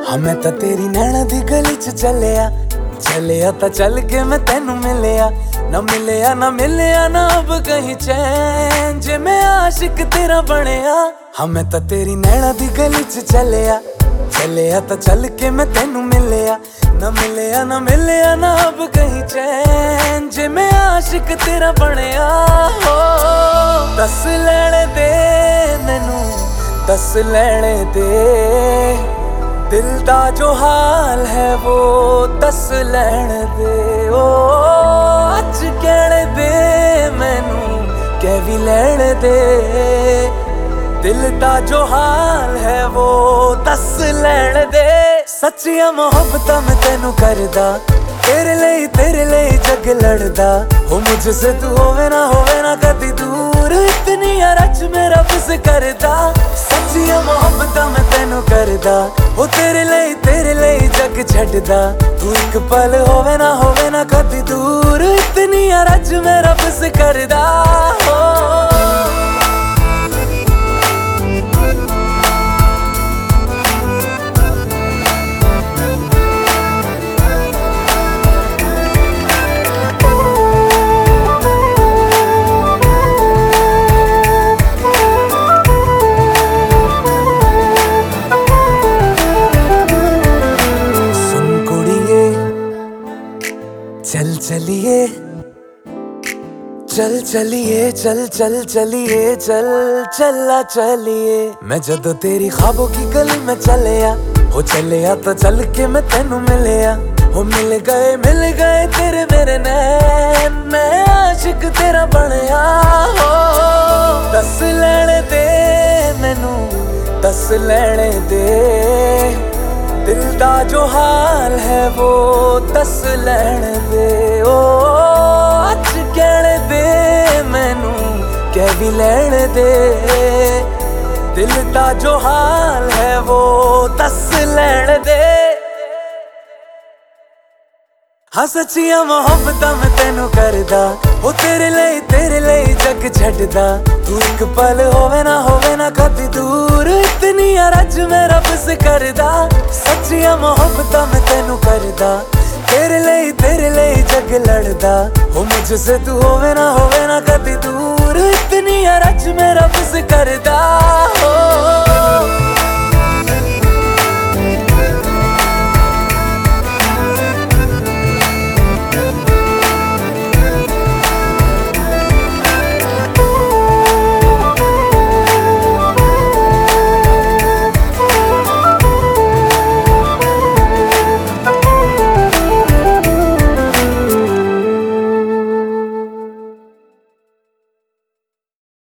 मैं तो तेरी नैना दी गली च चलिया तो चल के मैं तेनू मिलिया ना मिलिया ना अब कहीं चैन जे मैं आशिक तेरा बनया। मैं तो तेरी नैना दी गली च चलिया तो चल के मैं तेनू मिलिया ना अब कहीं चैन जे मैं आशिक तेरा बनया। दस लेने दे मैनू दस लेने दे दिल दा जो हाल है वो दस लैण दे। ओ अज कहने दे मैनू कह भी लैण दे दिल दा जो हाल है वो दस लैण दे। सच्चिया मोहब्बत मैं तेनू करदा तेरे लिए जग लड़दा हो मुझसे तू होवे ना कदी दूर इतनी रच मेरा बस करदा। सच्चिया मोहब्बत मैं तेनू करदा हो तेरे लिए जग छड्डदा तू एक पल होवे ना कदी दूर इतनी रच मेरा बस करदा हो। चलिए मैं जदों तेरी ख्वाबों की गली में चलिया तो चल के मैं तेनू मिलिया हो मिल गए तेरे मेरे नैन मैं आशिक तेरा बनया। हो दस लेने दे मैनू दस लेने दे दिल दा जो हाल है वो दस लैण दे। ओ अज कहने दे मैनू कह भी लैण दे दिल दा जो हाल है वो दस लैण दे। हाँ सच्चिया मोहब्बत मैं तेनू करदा हो तेरे लिए जग छड्डदा तू एक पल होवे ना कदी दूर इतनी रज मेरा बस करदा। सच्चिया मोहब्बत मैं तेनू करदा तेरे लिए जग लड़दा हो मुझसे तू होवे ना कदी दूर